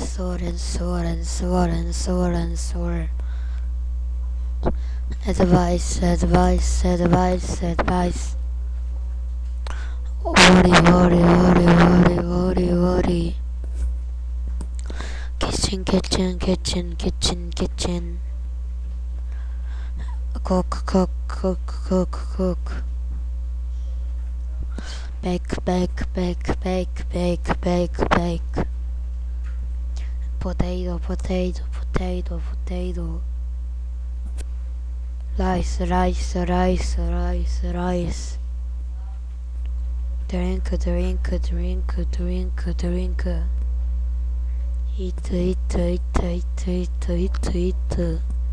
sword and sword and sword and sword and sword. Advice, advice, advice, advice. Worry, worry, worry, worry, worry, worry. Kitchen, kitchen, kitchen, kitchen, kitchen. Cook, cook, cook, cook, cook. Bake, bake, bake, bake, bake, bake, bake. Potato, potato, potato, potato. Rice, rice, rice, rice, rice. Drink, drink, drink, drink, drink. Eat, eat, eat, eat, eat, eat, eat.